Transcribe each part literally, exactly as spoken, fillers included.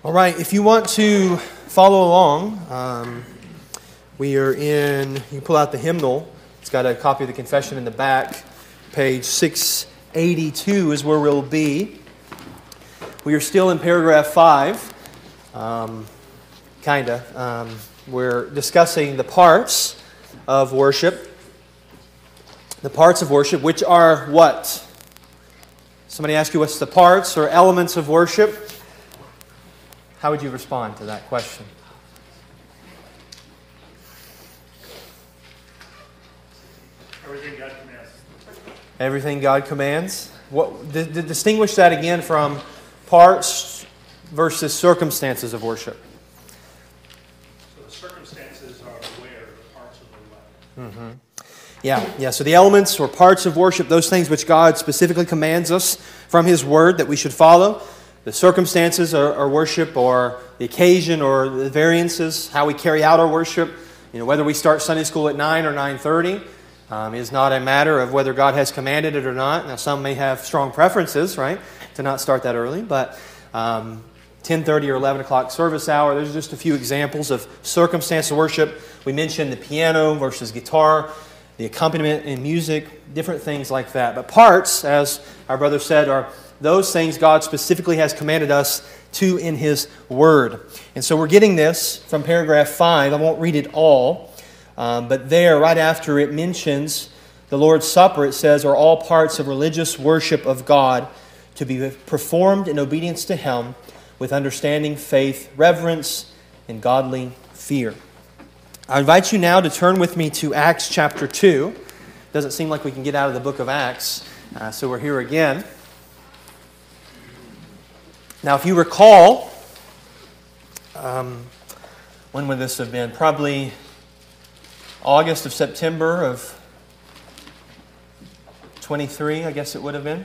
All right, if you want to follow along, um, we are in, you can pull out the hymnal. It's got a copy of the confession in the back. Page six eighty-two is where we'll be. We are still in paragraph five, um, kind of. Um, we're discussing the parts of worship. The parts of worship, which are what? Somebody ask you what's the parts or elements of worship? How would you respond to that question? Everything God commands. Everything God commands. What d- d- distinguish that again from parts versus circumstances of worship. So the circumstances are where the parts of the life. Mm-hmm. Yeah, yeah. So the elements or parts of worship, those things which God specifically commands us from His Word that we should follow. The circumstances are, are worship, or the occasion, or the variances, how we carry out our worship. You know, whether we start Sunday school at nine or nine thirty um, is not a matter of whether God has commanded it or not. Now, some may have strong preferences, right, to not start that early, but um, ten thirty or eleven o'clock service hour. There's just a few examples of circumstance of worship. We mentioned the piano versus guitar, the accompaniment in music, different things like that. But parts, as our brother said, are those things God specifically has commanded us to in His Word. And so we're getting this from paragraph five. I won't read it all. Um, but there, right after it mentions the Lord's Supper, it says, are all parts of religious worship of God to be performed in obedience to Him with understanding, faith, reverence, and godly fear. I invite you now to turn with me to Acts chapter two. Doesn't seem like we can get out of the book of Acts, uh, so we're here again. Now, if you recall, um, when would this have been? Probably August of September of twenty-three, I guess it would have been.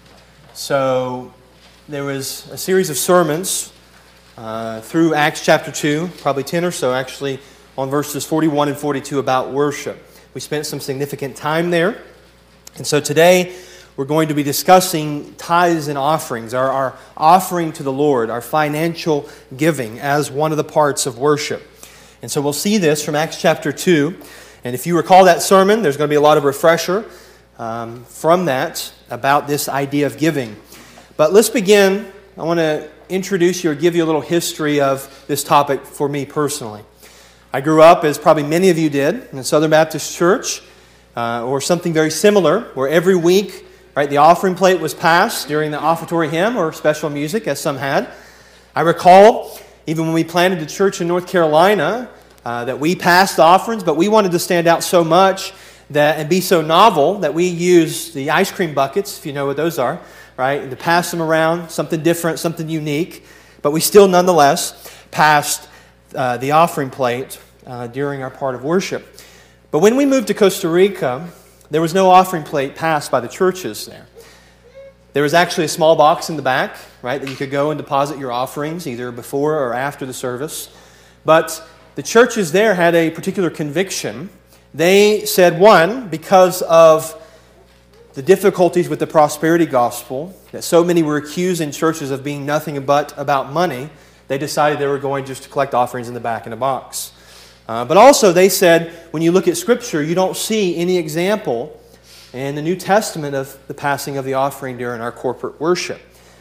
So there was a series of sermons uh, through Acts chapter two, probably ten or so actually, on verses forty-one and forty-two about worship. We spent some significant time there. And so today we're going to be discussing tithes and offerings, our, our offering to the Lord, our financial giving as one of the parts of worship. And so we'll see this from Acts chapter two. And if you recall that sermon, there's going to be a lot of refresher um, from that about this idea of giving. But let's begin. I want to introduce you or give you a little history of this topic for me personally. I grew up, as probably many of you did, in the Southern Baptist Church, uh, or something very similar, where every week, right, the offering plate was passed during the offertory hymn or special music, as some had. I recall, even when we planted the church in North Carolina, uh, that we passed the offerings, but we wanted to stand out so much that and be so novel that we used the ice cream buckets, if you know what those are, right, and to pass them around, something different, something unique. But we still, nonetheless, passed uh, the offering plate uh, during our part of worship. But when we moved to Costa Rica, there was no offering plate passed by the churches there. There was actually a small box in the back, right, that you could go and deposit your offerings either before or after the service. But the churches there had a particular conviction. They said, one, because of the difficulties with the prosperity gospel, that so many were accused in churches of being nothing but about money, they decided they were going just to collect offerings in the back in a box. Uh, but also they said, when you look at Scripture, you don't see any example in the New Testament of the passing of the offering during our corporate worship.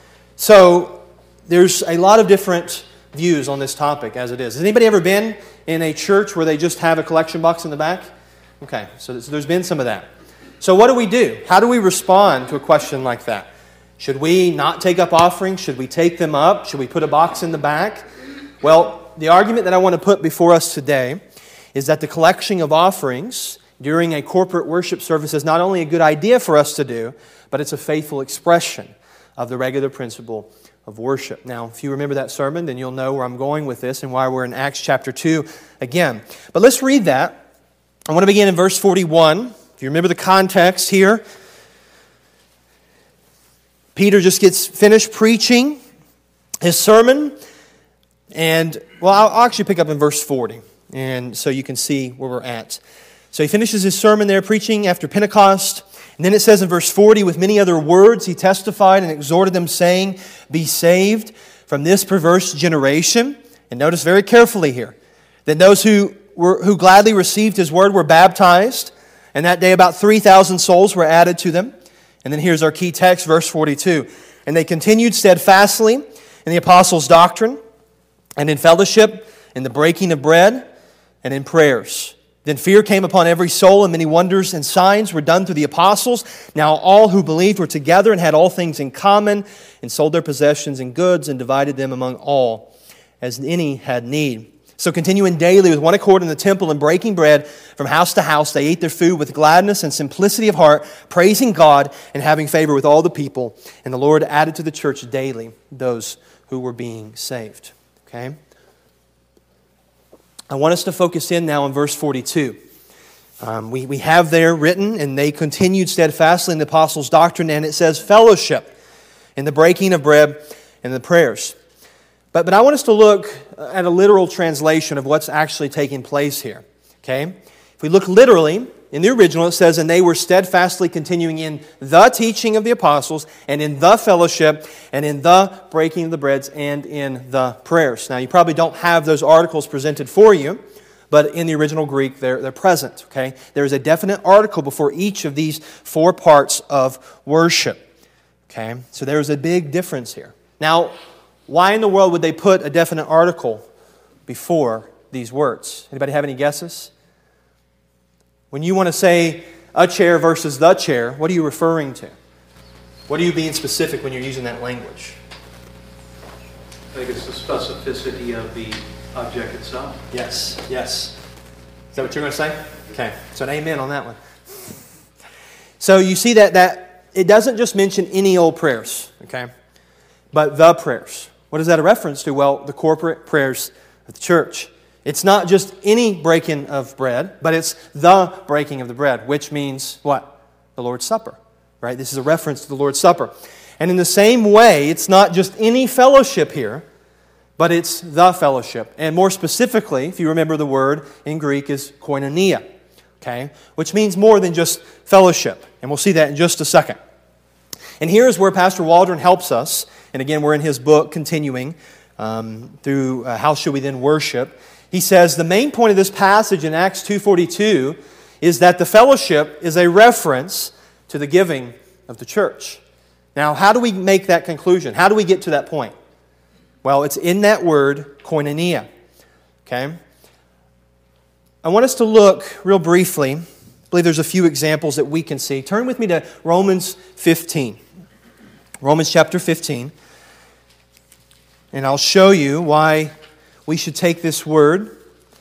So there's a lot of different views on this topic as it is. Has anybody ever been in a church where they just have a collection box in the back? Okay, so there's been some of that. So what do we do? How do we respond to a question like that? Should we not take up offerings? Should we take them up? Should we put a box in the back? Well, the argument that I want to put before us today is that the collection of offerings during a corporate worship service is not only a good idea for us to do, but it's a faithful expression of the regular principle of worship. Now, if you remember that sermon, then you'll know where I'm going with this and why we're in Acts chapter two again. But let's read that. I want to begin in verse forty-one. If you remember the context here, Peter just gets finished preaching his sermon. And, well, I'll actually pick up in verse forty, and so you can see where we're at. So he finishes his sermon there, preaching after Pentecost. And then it says in verse forty, with many other words he testified and exhorted them, saying, be saved from this perverse generation. And notice very carefully here that those who were who gladly received his word were baptized, and that day about three thousand souls were added to them. And then here's our key text, verse forty-two. And they continued steadfastly in the apostles' doctrine, and in fellowship, in the breaking of bread, and in prayers. Then fear came upon every soul, and many wonders and signs were done through the apostles. Now all who believed were together and had all things in common, and sold their possessions and goods, and divided them among all, as any had need. So continuing daily with one accord in the temple and breaking bread from house to house, they ate their food with gladness and simplicity of heart, praising God and having favor with all the people. And the Lord added to the church daily those who were being saved. Okay? I want us to focus in now on verse forty-two. Um, we, we have there written, and they continued steadfastly in the apostles' doctrine, and it says fellowship in the breaking of bread and the prayers. But, but I want us to look at a literal translation of what's actually taking place here. Okay? If we look literally, in the original it says, and they were steadfastly continuing in the teaching of the apostles, and in the fellowship, and in the breaking of the breads, and in the prayers. Now, you probably don't have those articles presented for you, but in the original Greek, they're, they're present. Okay? There is a definite article before each of these four parts of worship. Okay? So there's a big difference here. Now, why in the world would they put a definite article before these words? Anybody have any guesses? When you want to say a chair versus the chair, what are you referring to? What are you being specific when you're using that language? I think it's the specificity of the object itself. Yes, yes. Is that what you're going to say? Okay, so an amen on that one. So you see that, that it doesn't just mention any old prayers, okay? But the prayers. What is that a reference to? Well, the corporate prayers of the church. It's not just any breaking of bread, but it's the breaking of the bread, which means what? The Lord's Supper, right? This is a reference to the Lord's Supper. And in the same way, it's not just any fellowship here, but it's the fellowship. And more specifically, if you remember the word in Greek is koinonia, okay? Which means more than just fellowship. And we'll see that in just a second. And here's where Pastor Waldron helps us. And again, we're in his book, continuing um, through uh, How Should We Then Worship. He says the main point of this passage in Acts two forty-two is that the fellowship is a reference to the giving of the church. Now, how do we make that conclusion? How do we get to that point? Well, it's in that word, koinonia. Okay? I want us to look real briefly. I believe there's a few examples that we can see. Turn with me to Romans fifteen. Romans chapter fifteen. And I'll show you why we should take this word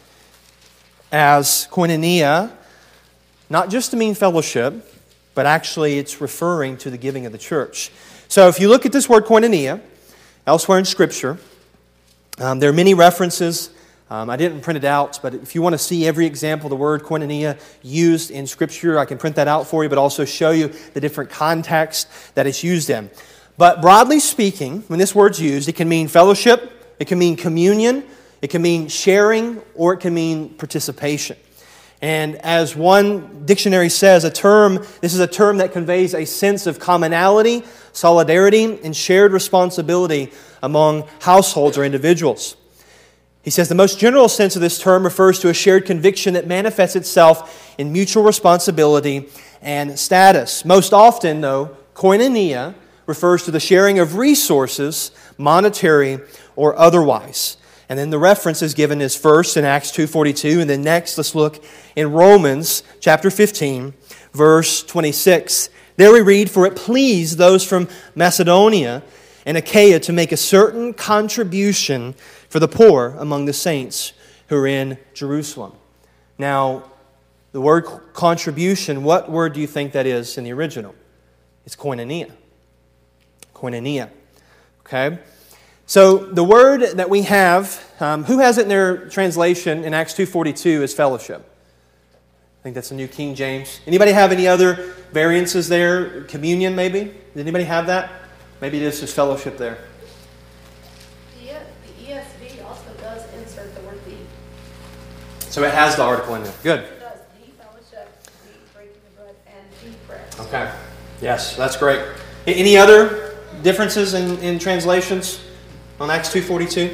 as koinonia, not just to mean fellowship, but actually it's referring to the giving of the church. So if you look at this word koinonia, elsewhere in Scripture, um, there are many references. Um, I didn't print it out, but if you want to see every example of the word koinonia used in Scripture, I can print that out for you, but also show you the different context that it's used in. But broadly speaking, when this word's used, it can mean fellowship, it can mean communion, it can mean sharing, or it can mean participation. And as one dictionary says, a term, this is a term that conveys a sense of commonality, solidarity, and shared responsibility among households or individuals. He says the most general sense of this term refers to a shared conviction that manifests itself in mutual responsibility and status. Most often, though, koinonia refers to the sharing of resources, monetary or otherwise. And then the reference is given as first in Acts two forty-two, and then next let's look in Romans chapter fifteen, verse twenty-six. There we read, "For it pleased those from Macedonia and Achaia to make a certain contribution for the poor among the saints who are in Jerusalem." Now, the word contribution, what word do you think that is in the original? It's koinonia. Koinonia. Okay? So the word that we have, um, who has it in their translation in Acts two forty-two as fellowship? I think that's the New King James. Anybody have any other variances there? Communion, maybe? Did anybody have that? Maybe it is just fellowship there. The, the E S V also does insert the word the. So it has the article in there. Good. It does. The fellowship, the breaking the bread, and the prayer. Okay. Yes, that's great. Any other differences in, in translations on Acts two forty-two?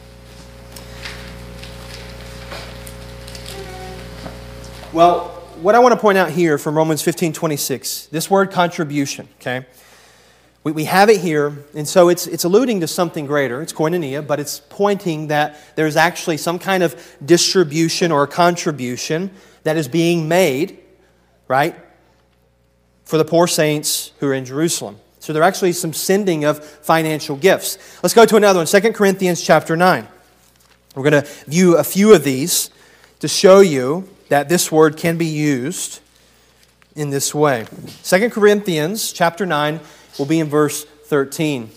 Well, what I want to point out here from Romans fifteen twenty-six, this word contribution, okay? We, we have it here, and so it's, it's alluding to something greater. It's koinonia, but it's pointing that there's actually some kind of distribution or contribution that is being made, right, for the poor saints who are in Jerusalem. So there are actually some sending of financial gifts. Let's go to another one, Second Corinthians chapter nine. We're going to view a few of these to show you that this word can be used in this way. Second Corinthians chapter nine will be in verse thirteen.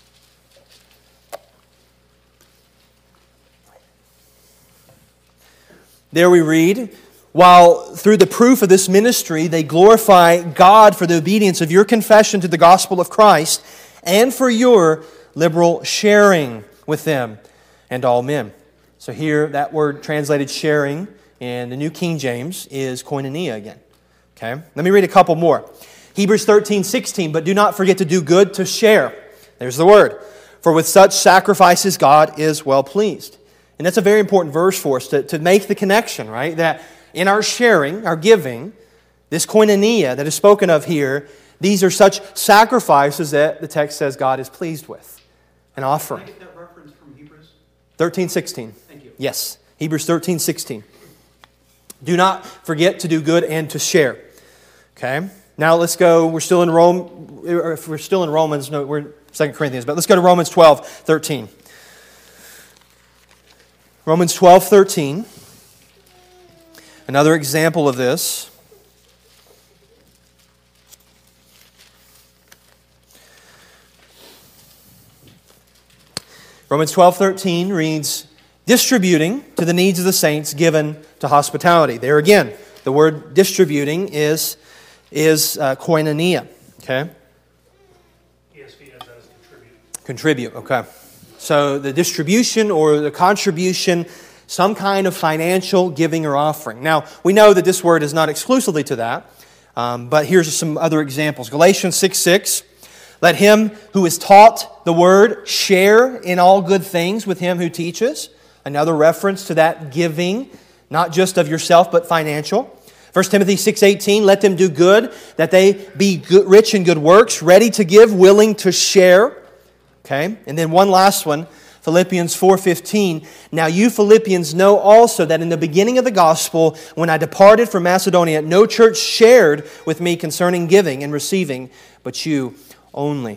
There we read, while through the proof of this ministry they glorify God for the obedience of your confession to the gospel of Christ and for your liberal sharing with them and all men. So here that word translated sharing in the New King James is koinonia again. Okay? Let me read a couple more. Hebrews thirteen sixteen, but do not forget to do good to share. There's the word. For with such sacrifices God is well pleased. And that's a very important verse for us to, to make the connection, right? That in our sharing, our giving, this koinonia that is spoken of here, these are such sacrifices that the text says God is pleased with. An offering. Can I get that reference from Hebrews? thirteen sixteen. Thank you. Yes. Hebrews thirteen sixteen. Do not forget to do good and to share. Okay? Now let's go, we're still in Rome, if we're still in Romans, no, we're in Second Corinthians, but let's go to Romans twelve thirteen. Romans twelve thirteen. Another example of this. Romans twelve thirteen reads, distributing to the needs of the saints given to hospitality. There again, the word distributing is, is uh, koinonia. Okay? E S V has that as contribute. Contribute, okay. So the distribution or the contribution, some kind of financial giving or offering. Now, we know that this word is not exclusively to that, um, but here's some other examples. Galatians six six. Let him who is taught the word share in all good things with him who teaches. Another reference to that giving, not just of yourself, but financial. First Timothy six eighteen, let them do good, that they be good, rich in good works, ready to give, willing to share. Okay, and then one last one, Philippians four fifteen. Now you Philippians know also that in the beginning of the gospel, when I departed from Macedonia, no church shared with me concerning giving and receiving, but you only.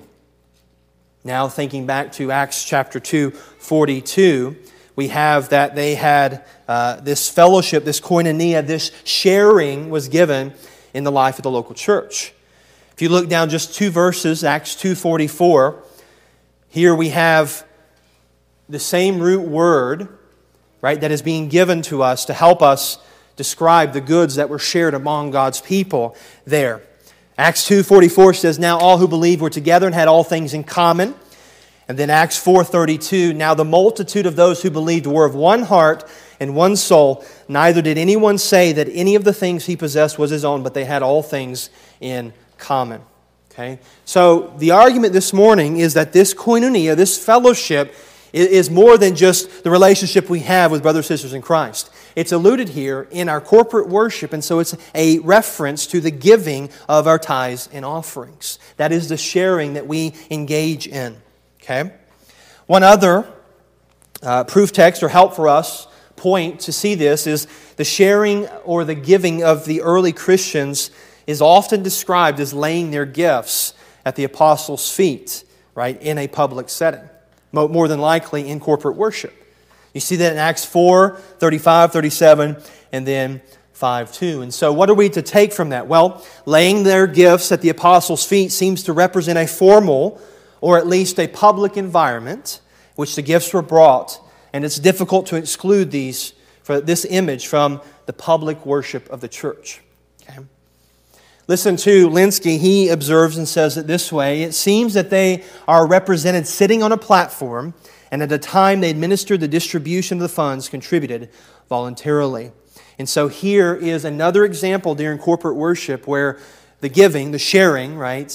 Now thinking back to Acts chapter two forty-two, we have that they had uh, this fellowship, this koinonia, this sharing was given in the life of the local church. If you look down just two verses, Acts two forty-four, here we have the same root word, right, that is being given to us to help us describe the goods that were shared among God's people there. Acts two forty-four says, now all who believed were together and had all things in common. And then Acts four thirty-two, now the multitude of those who believed were of one heart and one soul. Neither did anyone say that any of the things he possessed was his own, but they had all things in common. Okay? So the argument this morning is that this koinonia, this fellowship, is more than just the relationship we have with brothers and sisters in Christ. It's alluded here in our corporate worship, and so it's a reference to the giving of our tithes and offerings. That is the sharing that we engage in. Okay? One other uh, proof text or help for us, point to see this, is the sharing or the giving of the early Christians is often described as laying their gifts at the apostles' feet, right, in a public setting. More than likely in corporate worship. You see that in Acts four, thirty-five, thirty-seven, and then five two. And so what are we to take from that? Well, laying their gifts at the apostles' feet seems to represent a formal or at least a public environment in which the gifts were brought. And it's difficult to exclude these, for this image from the public worship of the church. Okay? Listen to Linsky. He observes and says it this way. It seems that they are represented sitting on a platform, and at the time they administered the distribution of the funds contributed voluntarily. And so here is another example during corporate worship where the giving, the sharing, right,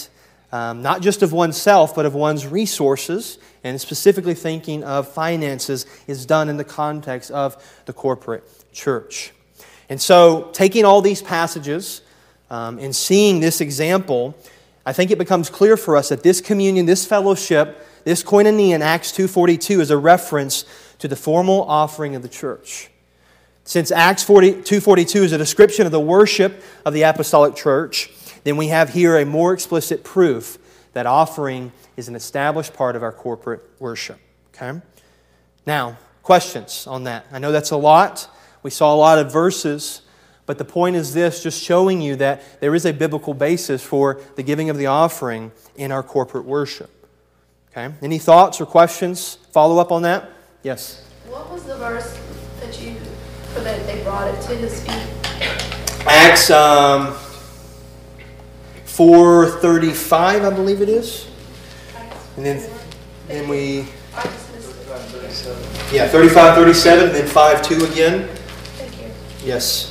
um, not just of oneself, but of one's resources, and specifically thinking of finances, is done in the context of the corporate church. And so, taking all these passages um, and seeing this example, I think it becomes clear for us that this communion, this fellowship, this koinonia in Acts two forty-two is a reference to the formal offering of the church. Since Acts two forty-two is a description of the worship of the apostolic church, then we have here a more explicit proof that offering is an established part of our corporate worship. Okay? Now, questions on that? I know that's a lot. We saw a lot of verses, but the point is this, just showing you that there is a biblical basis for the giving of the offering in our corporate worship. Okay? Any thoughts or questions? Follow up on that? Yes? What was the verse that you, for that they brought it to his feet? Acts um, four thirty-five, I believe it is. And then, then we, I just missed it. yeah, thirty-five, thirty-seven, then five two again. Thank you. Yes.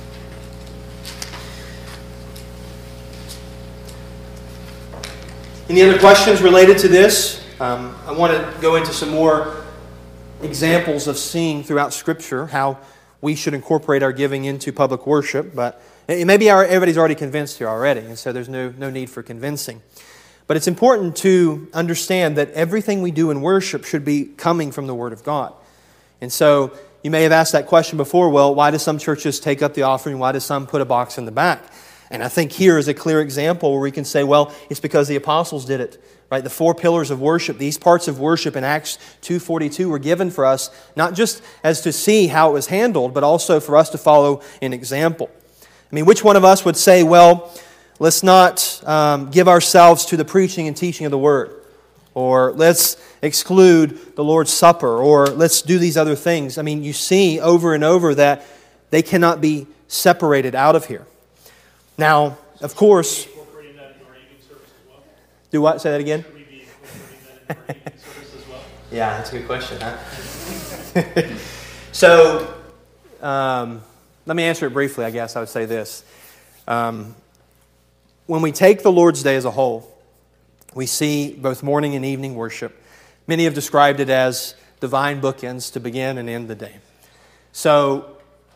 Any other questions related to this? Um, I want to go into some more examples of seeing throughout Scripture how we should incorporate our giving into public worship, but maybe our, everybody's already convinced here already, and so there's no, no need for convincing. But it's important to understand that everything we do in worship should be coming from the Word of God. And so you may have asked that question before, well, why do some churches take up the offering? Why do some put a box in the back? And I think here is a clear example where we can say, well, it's because the apostles did it. Right? The four pillars of worship, these parts of worship in Acts two forty-two were given for us, not just as to see how it was handled, but also for us to follow an example. I mean, which one of us would say, well, let's not um, give ourselves to the preaching and teaching of the Word, or let's exclude the Lord's Supper, or let's do these other things? I mean, you see over and over that they cannot be separated out of here. Now, of course... Incorporating that in our evening service as well? Do what? Say that again? Should we be incorporating that in our evening service as well? Yeah, that's a good question, huh? So, um, let me answer it briefly, I guess I would say this. Um, when we take the Lord's Day as a whole, we see both morning and evening worship. Many have described it as divine bookends to begin and end the day. So,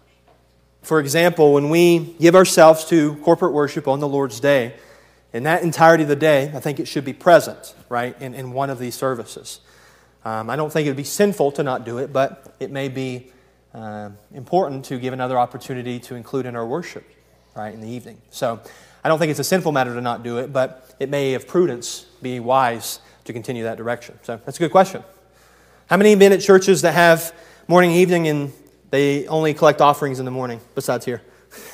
for example, when we give ourselves to corporate worship on the Lord's Day, in that entirety of the day, I think it should be present, right, in, in one of these services. Um, I don't think it would be sinful to not do it, but it may be uh, important to give another opportunity to include in our worship, right, in the evening. So I don't think it's a sinful matter to not do it, but it may, of prudence, be wise to continue that direction. So that's a good question. How many have been at churches that have morning and evening and they only collect offerings in the morning, besides here?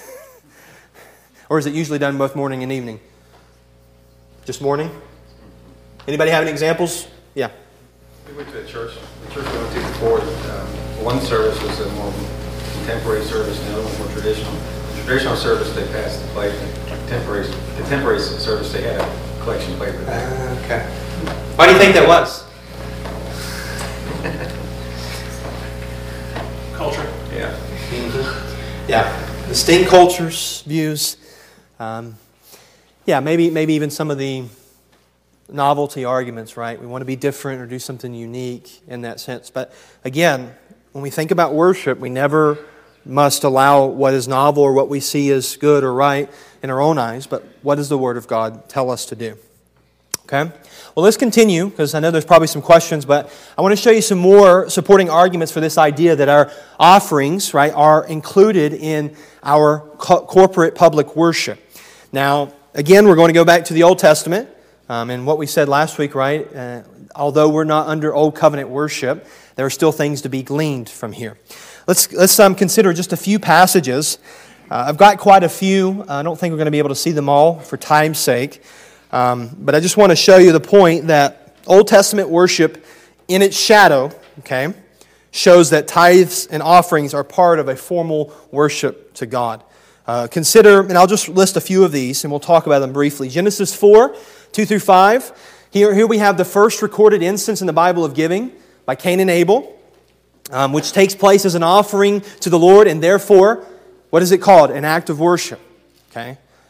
Or is it usually done both morning and evening? Just morning? Anybody have any examples? Yeah. We went to a church, the church we went to before, um, one service was a more contemporary service, and the other one more traditional. The traditional service, they passed the plate. The contemporary, contemporary service, they had a collection plate. Uh, okay. Why do you think that was? Culture. Yeah. Mm-hmm. Yeah. Distinct cultures, views. Um, yeah, maybe maybe even some of the novelty arguments, right? We want to be different or do something unique in that sense. But again, when we think about worship, we never must allow what is novel or what we see as good or right in our own eyes, but what does the Word of God tell us to do? Okay? Well, let's continue, because I know there's probably some questions, but I want to show you some more supporting arguments for this idea that our offerings, right, are included in our co- corporate public worship. Now, again, we're going to go back to the Old Testament, um, and what we said last week, right, uh, although we're not under Old Covenant worship, there are still things to be gleaned from here. Let's, let's um, consider just a few passages. Uh, I've got quite a few. I don't think we're going to be able to see them all for time's sake. Um, but I just want to show you the point that Old Testament worship in its shadow, okay, shows that tithes and offerings are part of a formal worship to God. Uh, consider, and I'll just list a few of these and we'll talk about them briefly. Genesis four, two through five. Here, here we have the first recorded instance in the Bible of giving by Cain and Abel, um, which takes place as an offering to the Lord, and therefore, what is it called? An act of worship. Okay.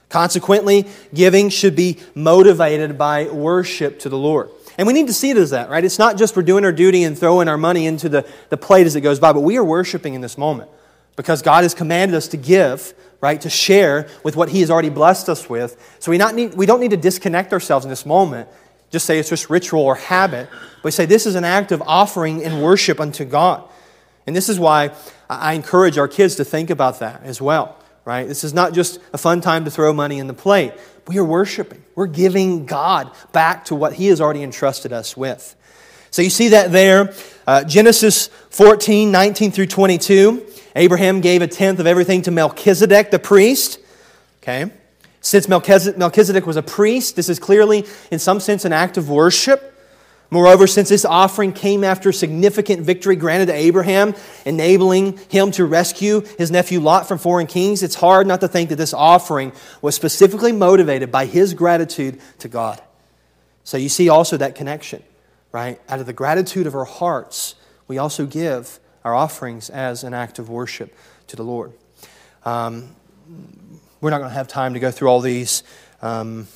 Consequently, giving should be motivated by worship to the Lord. And we need to see it as that, right? It's not just we're doing our duty and throwing our money into the, the plate as it goes by, but we are worshiping in this moment because God has commanded us to give, right, to share with what He has already blessed us with. So we, not need, we don't need to disconnect ourselves in this moment, just say it's just ritual or habit, but we say this is an act of offering and worship unto God. And this is why I encourage our kids to think about that as well, right? This is not just a fun time to throw money in the plate. We are worshiping. We're giving God back to what He has already entrusted us with. So you see that there. Uh, Genesis fourteen, nineteen through twenty-two. Abraham gave a tenth of everything to Melchizedek, the priest. Okay. Since Melchizedek was a priest, this is clearly, in some sense, an act of worship. Moreover, since this offering came after significant victory granted to Abraham, enabling him to rescue his nephew Lot from foreign kings, it's hard not to think that this offering was specifically motivated by his gratitude to God. So you see also that connection, right? Out of the gratitude of our hearts, we also give our offerings as an act of worship to the Lord. Um, we're not going to have time to go through all these. Um,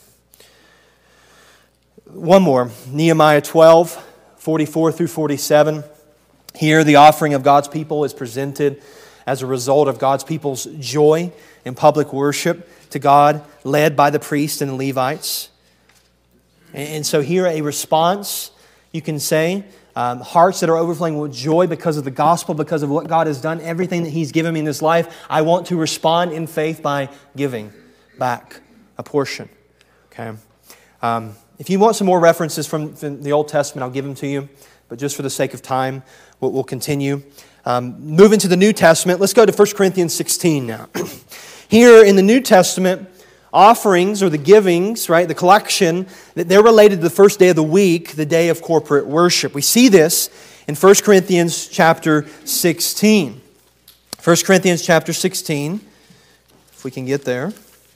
One more, Nehemiah twelve, forty-four through forty-seven. Here, the offering of God's people is presented as a result of God's people's joy in public worship to God, led by the priests and the Levites. And so here, a response, you can say, um, hearts that are overflowing with joy because of the gospel, because of what God has done, everything that He's given me in this life. I want to respond in faith by giving back a portion. Okay. Um, If you want some more references from the Old Testament, I'll give them to you. But just for the sake of time, we'll, we'll continue. Um, moving to the New Testament, let's go to First Corinthians sixteen now. Here in the New Testament, offerings or the givings, right, the collection, they're related to the first day of the week, the day of corporate worship. We see this in First Corinthians chapter sixteen. First Corinthians chapter sixteen, if we can get there.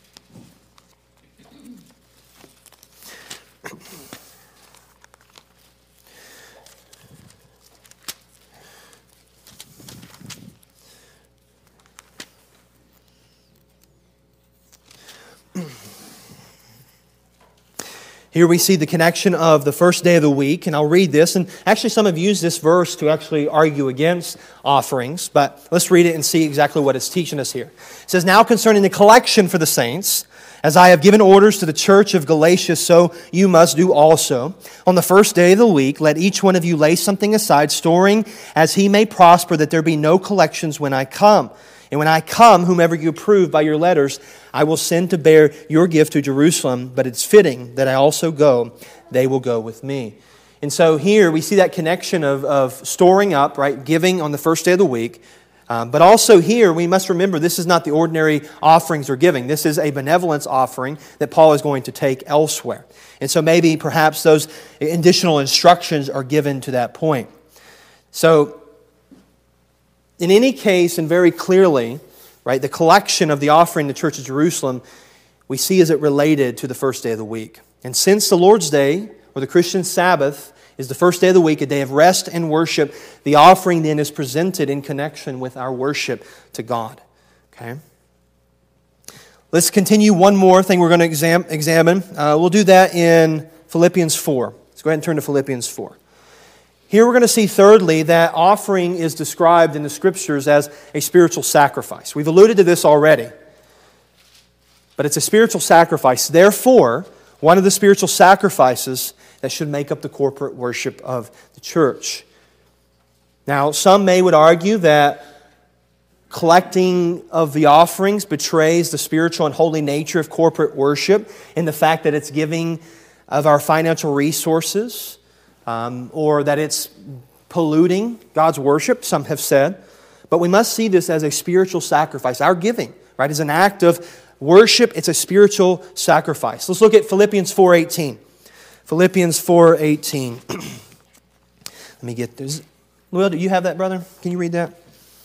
Here we see the connection of the first day of the week, and I'll read this. And actually some have used this verse to actually argue against offerings, but let's read it and see exactly what it's teaching us here. It says, "Now concerning the collection for the saints, as I have given orders to the church of Galatia, so you must do also. On the first day of the week, let each one of you lay something aside, storing as he may prosper, that there be no collections when I come. And when I come, whomever you approve by your letters, I will send to bear your gift to Jerusalem, but it's fitting that I also go. They will go with me." And so here we see that connection of, of storing up, right, giving on the first day of the week. Um, but also here we must remember this is not the ordinary offerings or giving. This is a benevolence offering that Paul is going to take elsewhere. And so maybe perhaps those additional instructions are given to that point. So in any case, and very clearly, right, the collection of the offering in the Church of Jerusalem, we see as it related to the first day of the week. And since the Lord's Day, or the Christian Sabbath, is the first day of the week, a day of rest and worship, the offering then is presented in connection with our worship to God. Okay? Let's continue one more thing we're going to exam- examine. Uh, we'll do that in Philippians four. Let's go ahead and turn to Philippians four. Here we're going to see, thirdly, that offering is described in the Scriptures as a spiritual sacrifice. We've alluded to this already. But it's a spiritual sacrifice. Therefore, one of the spiritual sacrifices that should make up the corporate worship of the church. Now, some may would argue that collecting of the offerings betrays the spiritual and holy nature of corporate worship in the fact that it's giving of our financial resources, Um, or that it's polluting God's worship, some have said. But we must see this as a spiritual sacrifice. Our giving, right, is an act of worship. It's a spiritual sacrifice. Let's look at Philippians four eighteen. Philippians four eighteen. Let me get this. Will, do you have that, brother? Can you read that?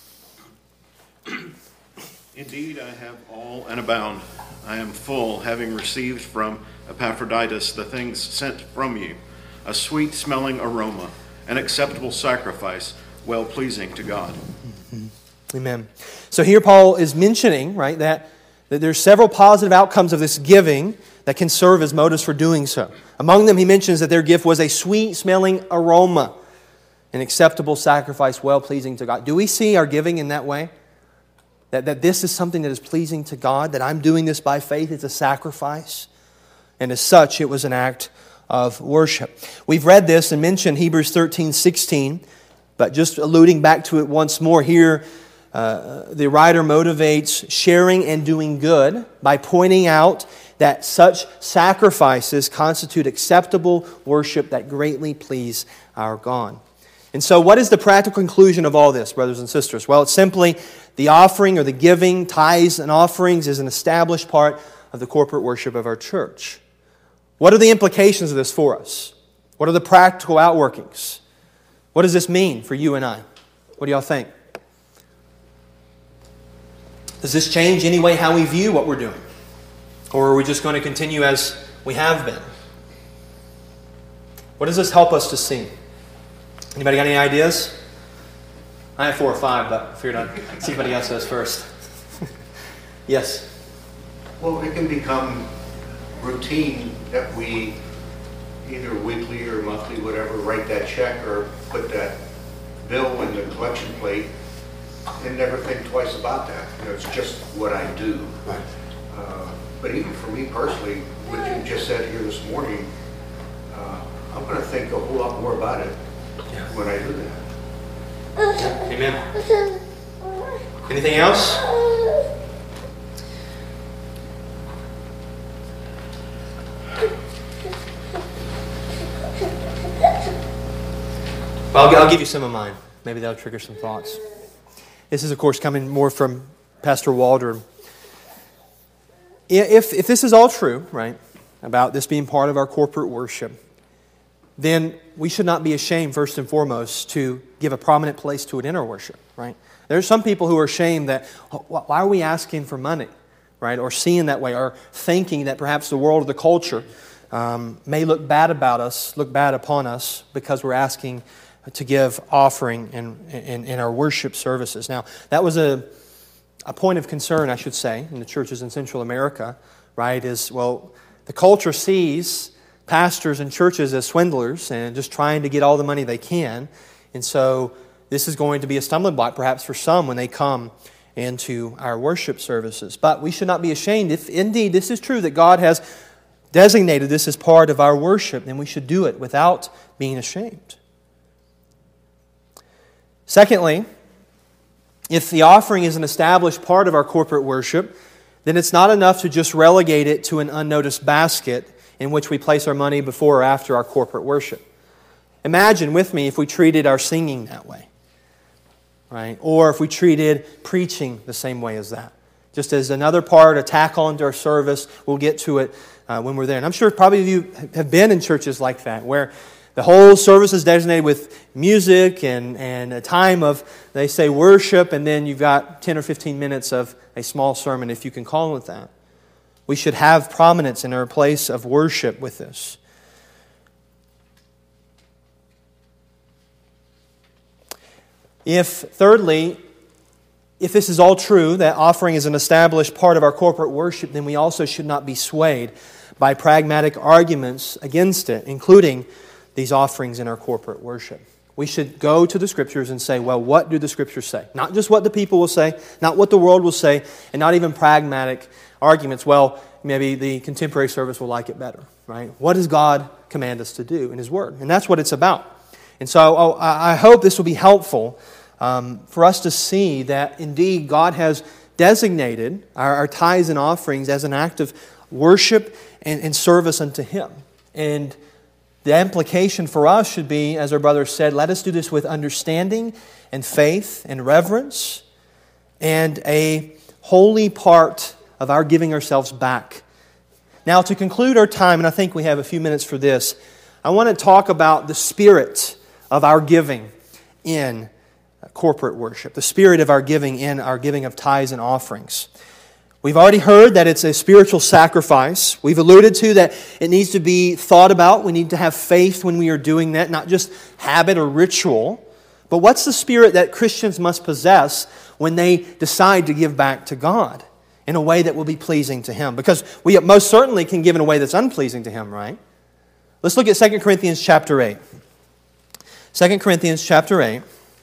"Indeed, I have all and abound. I am full, having received from Epaphroditus the things sent from you, a sweet-smelling aroma, an acceptable sacrifice, well-pleasing to God." Mm-hmm. Amen. So here Paul is mentioning, right, that that there's several positive outcomes of this giving that can serve as motives for doing so. Among them, he mentions that their gift was a sweet-smelling aroma, an acceptable sacrifice, well-pleasing to God. Do we see our giving in that way? That, that this is something that is pleasing to God, that I'm doing this by faith, it's a sacrifice. And as such, it was an act of worship. We've read this and mentioned Hebrews thirteen sixteen, but just alluding back to it once more here, uh, the writer motivates sharing and doing good by pointing out that such sacrifices constitute acceptable worship that greatly please our God. And so what is the practical conclusion of all this, brothers and sisters? Well, it's simply the offering or the giving, tithes and offerings is an established part of the corporate worship of our church. What are the implications of this for us? What are the practical outworkings? What does this mean for you and I? What do y'all think? Does this change any way how we view what we're doing? Or are we just going to continue as we have been? What does this help us to see? Anybody got any ideas? I have four or five, but I figured I'd see if anybody else does first. Yes? Well, it can become routine that we, either weekly or monthly, whatever, write that check or put that bill in the collection plate and never think twice about that. You know, it's just what I do. Right. Uh, but even for me personally, what you just said here this morning, uh, I'm going to think a whole lot more about it Yeah. when I do that. Amen. Anything else? Well, I'll, I'll give you some of mine. Maybe that'll trigger some thoughts. This is, of course, coming more from Pastor Walder. If, if this is all true, right, about this being part of our corporate worship, then we should not be ashamed, first and foremost, to give a prominent place to it in our worship, right? There are some people who are ashamed that, oh, why are we asking for money, right? Or seeing that way, or thinking that perhaps the world or the culture um, may look bad about us, look bad upon us because we're asking to give offering in, in, in our worship services. Now, that was a, a point of concern, I should say, in the churches in Central America, right? Is, well, the culture sees pastors and churches as swindlers and just trying to get all the money they can. And so this is going to be a stumbling block perhaps for some when they come into our worship services. But we should not be ashamed. If indeed this is true that God has designated this as part of our worship, then we should do it without being ashamed. Secondly, if the offering is an established part of our corporate worship, then it's not enough to just relegate it to an unnoticed basket in which we place our money before or after our corporate worship. Imagine with me if we treated our singing that way, right? Or if we treated preaching the same way as that. Just as another part, a tack on to our service. We'll get to it uh, when we're there. And I'm sure probably of you have been in churches like that, where the whole service is designated with music and, and a time of, they say, worship, and then you've got ten or fifteen minutes of a small sermon, if you can call it that. We should have prominence in our place of worship with this. If, thirdly, if this is all true, that offering is an established part of our corporate worship, then we also should not be swayed by pragmatic arguments against it, including these offerings in our corporate worship. We should go to the Scriptures and say, well, what do the Scriptures say? Not just what the people will say, not what the world will say, and not even pragmatic arguments. Well, maybe the contemporary service will like it better, right? What does God command us to do in His Word? And that's what it's about. And so oh, I hope this will be helpful um, for us to see that indeed God has designated our, our tithes and offerings as an act of worship and, and service unto Him. And the implication for us should be, as our brother said, let us do this with understanding and faith and reverence and a holy part of our giving ourselves back. Now, to conclude our time, and I think we have a few minutes for this, I want to talk about the spirit of our giving in corporate worship, the spirit of our giving in our giving of tithes and offerings. We've already heard that it's a spiritual sacrifice. We've alluded to that it needs to be thought about. We need to have faith when we are doing that, not just habit or ritual. But what's the spirit that Christians must possess when they decide to give back to God? in a way that will be pleasing to Him. Because we most certainly can give in a way that's unpleasing to Him, right? Let's look at Second Corinthians chapter eight. Second Corinthians chapter eight.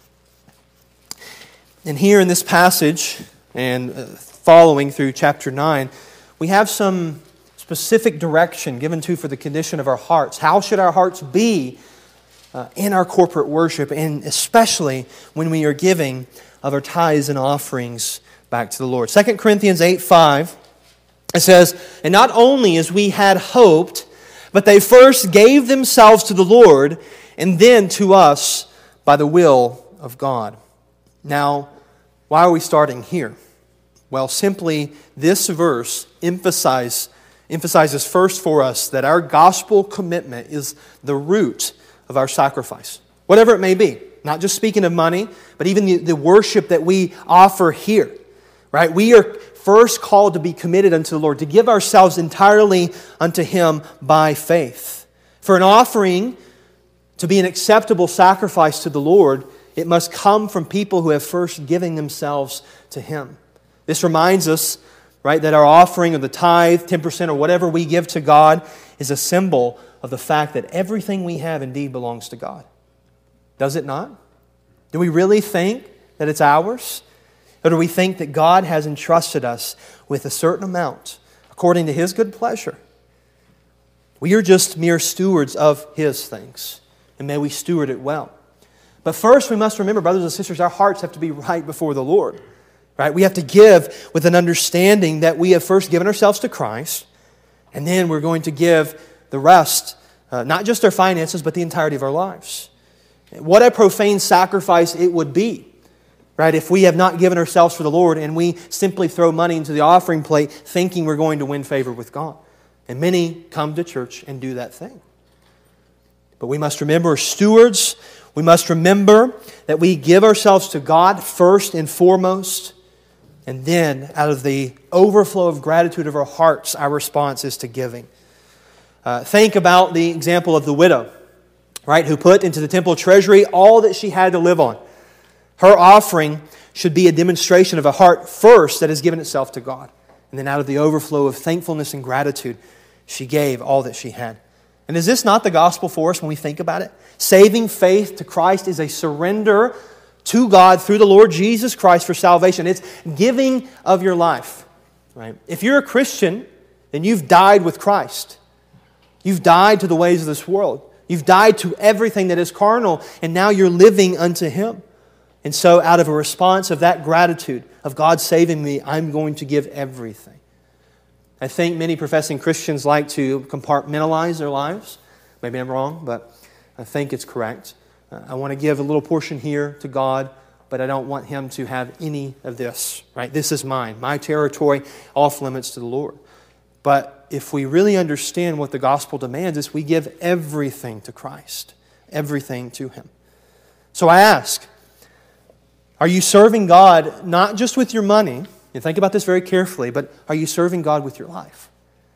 And here in this passage, and following through chapter nine, we have some specific direction given to for the condition of our hearts. How should our hearts be uh, in our corporate worship, and especially when we are giving of our tithes and offerings back to the Lord. Second Corinthians eight five, it says, "And not only as we had hoped, but they first gave themselves to the Lord, and then to us by the will of God." Now, why are we starting here? Well, simply this verse emphasize, emphasizes first for us that our gospel commitment is the root of our sacrifice, whatever it may be. Not just speaking of money, but even the, the worship that we offer here. Right? We are first called to be committed unto the Lord, to give ourselves entirely unto Him by faith. For an offering to be an acceptable sacrifice to the Lord, it must come from people who have first given themselves to Him. This reminds us, right, that our offering of the tithe, ten percent or whatever we give to God, is a symbol of the fact that everything we have indeed belongs to God. Does it not? Do we really think that it's ours? Or do we think that God has entrusted us with a certain amount according to His good pleasure? We are just mere stewards of His things, and may we steward it well. But first we must remember, brothers and sisters, our hearts have to be right before the Lord. Right? We have to give with an understanding that we have first given ourselves to Christ, and then we're going to give the rest, uh, not just our finances, but the entirety of our lives. What a profane sacrifice it would be, right, if we have not given ourselves for the Lord and we simply throw money into the offering plate thinking we're going to win favor with God. And many come to church and do that thing. But we must remember, as stewards, we must remember that we give ourselves to God first and foremost. And then, out of the overflow of gratitude of our hearts, our response is to giving. Uh, think about the example of the widow, right, who put into the temple treasury all that she had to live on. Her offering should be a demonstration of a heart first that has given itself to God. And then out of the overflow of thankfulness and gratitude, she gave all that she had. And is this not the gospel for us when we think about it? Saving faith to Christ is a surrender to God through the Lord Jesus Christ for salvation. It's giving of your life. Right? If you're a Christian, then you've died with Christ. You've died to the ways of this world. You've died to everything that is carnal, and now you're living unto Him. And so out of a response of that gratitude, of God saving me, I'm going to give everything. I think many professing Christians like to compartmentalize their lives. Maybe I'm wrong, but I think it's correct. I want to give a little portion here to God, but I don't want Him to have any of this. Right? This is mine, my territory, off limits to the Lord. But if we really understand what the gospel demands, is we give everything to Christ, everything to Him. So I ask, are you serving God not just with your money? You think about this very carefully, but are you serving God with your life?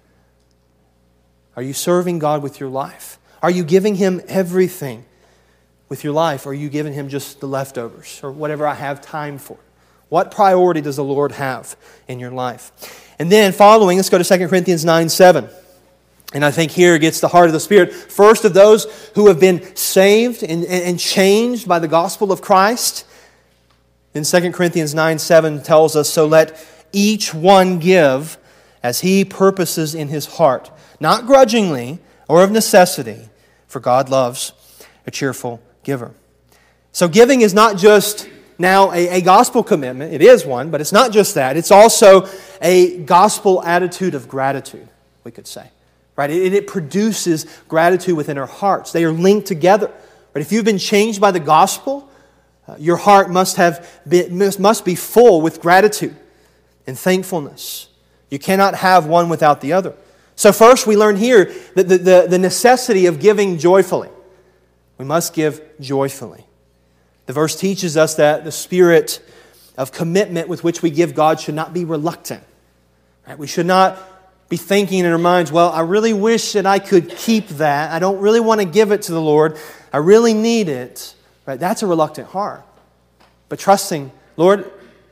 Are you serving God with your life? Are you giving Him everything with your life? Or are you giving Him just the leftovers or whatever I have time for? What priority does the Lord have in your life? And then following, let's go to Second Corinthians nine seven. And I think here gets the heart of the Spirit. First of those who have been saved and, and changed by the gospel of Christ. Then Second Corinthians nine seven tells us, so let each one give as he purposes in his heart, not grudgingly or of necessity, for God loves a cheerful giver. So giving is not just now a, a gospel commitment. It is one, but it's not just that. It's also a gospel attitude of gratitude, we could say. Right? It, it produces gratitude within our hearts. They are linked together. But if you've been changed by the gospel, uh, your heart must have been, must, must be full with gratitude and thankfulness. You cannot have one without the other. So first we learn here that the, the, the necessity of giving joyfully. We must give joyfully. The verse teaches us that the spirit of commitment with which we give God should not be reluctant. Right? We should not be thinking in our minds, well, I really wish that I could keep that. I don't really want to give it to the Lord. I really need it. Right? That's a reluctant heart. But trusting, Lord,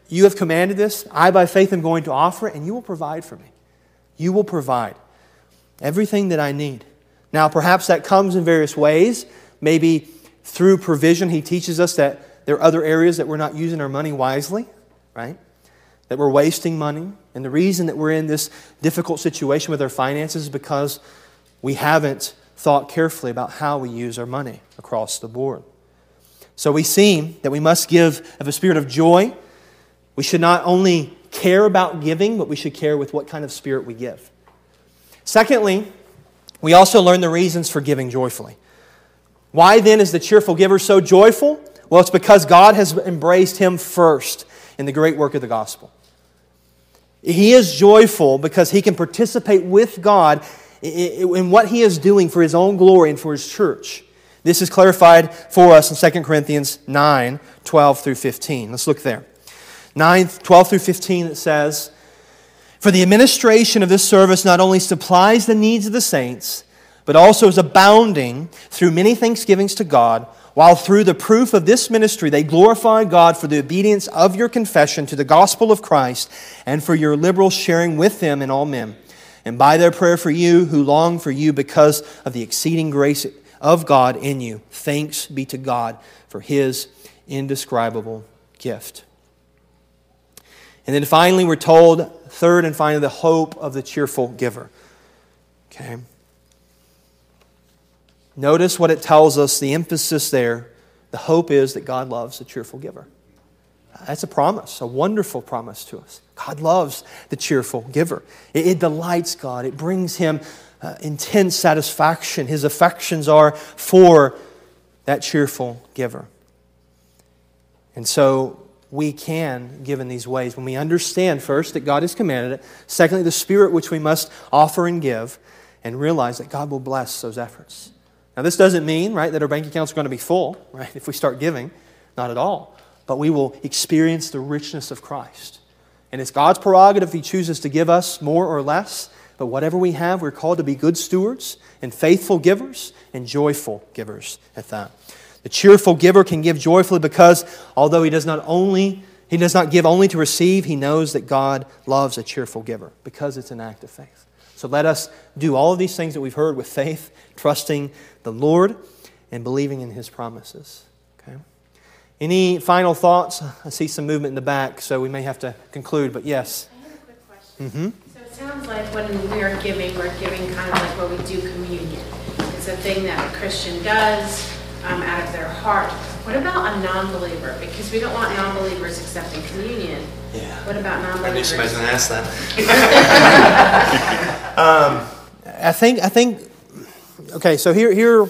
you have commanded this. I, by faith, am going to offer it, and you will provide for me. You will provide everything that I need. Now, perhaps that comes in various ways. Maybe through provision, He teaches us that there are other areas that we're not using our money wisely, right? That we're wasting money. And the reason that we're in this difficult situation with our finances is because we haven't thought carefully about how we use our money across the board. So we see that we must give of a spirit of joy. We should not only care about giving, but we should care with what kind of spirit we give. Secondly, we also learn the reasons for giving joyfully. Why then is the cheerful giver so joyful? Well, it's because God has embraced him first in the great work of the gospel. He is joyful because he can participate with God in what He is doing for His own glory and for His church. This is clarified for us in Second Corinthians nine, twelve through fifteen. Let's look there. nine, twelve through fifteen, it says, "For the administration of this service not only supplies the needs of the saints, but also is abounding through many thanksgivings to God, while through the proof of this ministry they glorify God for the obedience of your confession to the gospel of Christ and for your liberal sharing with them in all men. And by their prayer for you, who long for you because of the exceeding grace of God in you. Thanks be to God for His indescribable gift." And then finally, we're told, third and finally, the hope of the cheerful giver. Okay. Notice what it tells us, the emphasis there. The hope is that God loves the cheerful giver. That's a promise, a wonderful promise to us. God loves the cheerful giver. It, it delights God. It brings Him uh, intense satisfaction. His affections are for that cheerful giver. And so we can give in these ways when we understand first that God has commanded it. Secondly, the spirit which we must offer and give, and realize that God will bless those efforts. Now, this doesn't mean, right, that our bank accounts are going to be full, right, if we start giving. Not at all. But we will experience the richness of Christ. And it's God's prerogative if He chooses to give us more or less. But whatever we have, we're called to be good stewards and faithful givers and joyful givers at that. The cheerful giver can give joyfully because although he does not only he does not give only to receive, he knows that God loves a cheerful giver because it's an act of faith. So let us do all of these things that we've heard with faith, trusting the Lord and believing in His promises. Okay? Any final thoughts? I see some movement in the back, so we may have to conclude, but yes. I have a quick question. Mm-hmm. So it sounds like when we are giving, we're giving kind of like what we do communion. It's a thing that a Christian does um, out of their heart. What about a non-believer? Because we don't want non-believers accepting communion. Yeah. What about I knew non-believers? somebody's going to ask that. um, I think, I think, okay, so here, here,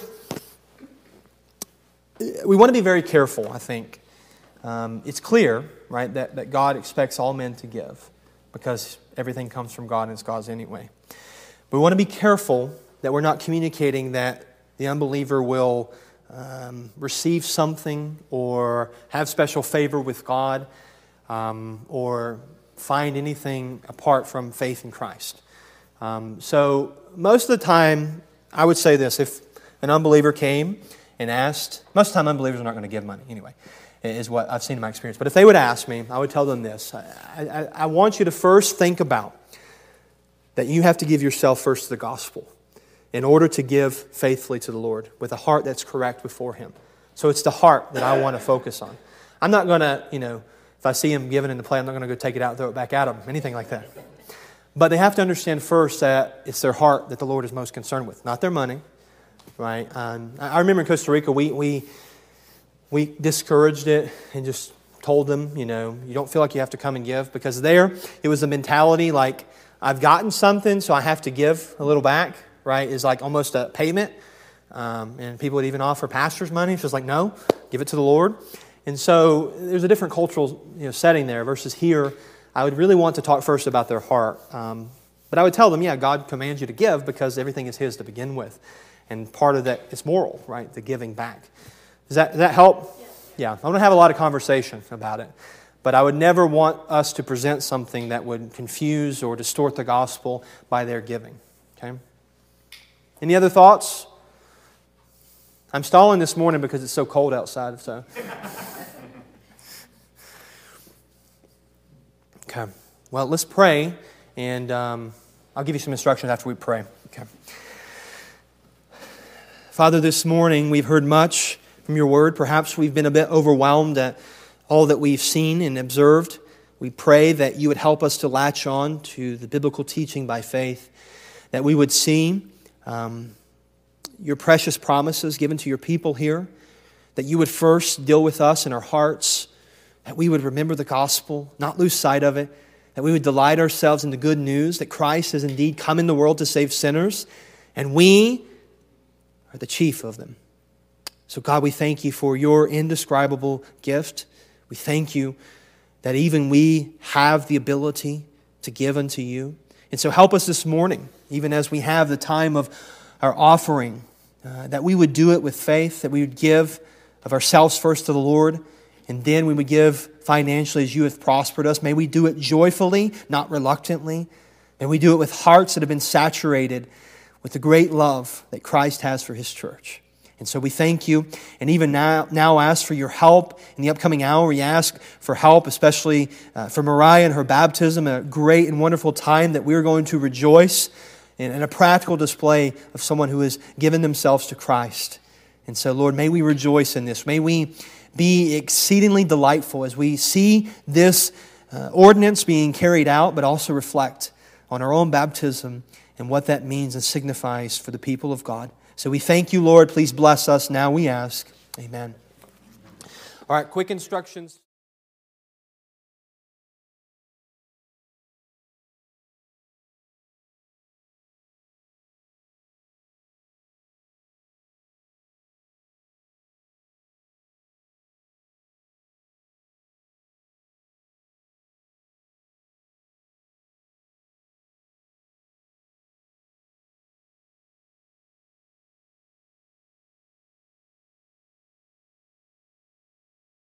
we want to be very careful, I think. Um, it's clear, right, that, that God expects all men to give because everything comes from God and it's God's anyway. But we want to be careful that we're not communicating that the unbeliever will um, receive something or have special favor with God um, or find anything apart from faith in Christ. Um, so most of the time, I would say this, if an unbeliever came and asked, most of the time unbelievers are not going to give money anyway, is what I've seen in my experience. But if they would ask me, I would tell them this. I, I, I want you to first think about that you have to give yourself first to the gospel in order to give faithfully to the Lord with a heart that's correct before Him. So it's the heart that I want to focus on. I'm not going to, you know, if I see Him giving in the play, I'm not going to go take it out and throw it back at Him, anything like that. But they have to understand first that it's their heart that the Lord is most concerned with, not their money. Right? Um, I remember in Costa Rica, we, we we discouraged it and just told them, you know, you don't feel like you have to come and give. Because there, it was a mentality like, I've gotten something, so I have to give a little back, right? It's like almost a payment. Um, and people would even offer pastors money. It's just like, no, give it to the Lord. And so there's a different cultural you know, setting there versus here. I would really want to talk first about their heart. Um, but I would tell them, yeah, God commands you to give because everything is His to begin with. And part of that is moral, right? The giving back. Does that, does that help? Yes. Yeah. I'm going to have a lot of conversation about it. But I would never want us to present something that would confuse or distort the gospel by their giving. Okay? Any other thoughts? I'm stalling this morning because it's so cold outside. So, Okay. Well, let's pray, and um, I'll give you some instructions after we pray. Okay. Father, this morning we've heard much from your word. Perhaps we've been a bit overwhelmed at all that we've seen and observed. We pray that you would help us to latch on to the biblical teaching by faith, that we would see um, your precious promises given to your people here, that you would first deal with us in our hearts, that we would remember the gospel, not lose sight of it, that we would delight ourselves in the good news that Christ has indeed come in the world to save sinners, and we are the chief of them. So God, we thank you for your indescribable gift. We thank you that even we have the ability to give unto you. And so help us this morning, even as we have the time of our offering, uh, that we would do it with faith, that we would give of ourselves first to the Lord, and then we would give financially as you have prospered us. May we do it joyfully, not reluctantly. May we do it with hearts that have been saturated with the great love that Christ has for His church. And so we thank you, and even now, now ask for your help in the upcoming hour. We ask for help, especially uh, for Mariah and her baptism, a great and wonderful time that we're going to rejoice in, in a practical display of someone who has given themselves to Christ. And so, Lord, may we rejoice in this. May we be exceedingly delightful as we see this uh, ordinance being carried out, but also reflect on our own baptism and what that means and signifies for the people of God. So we thank you, Lord. Please bless us now, we ask. Amen. All right, quick instructions.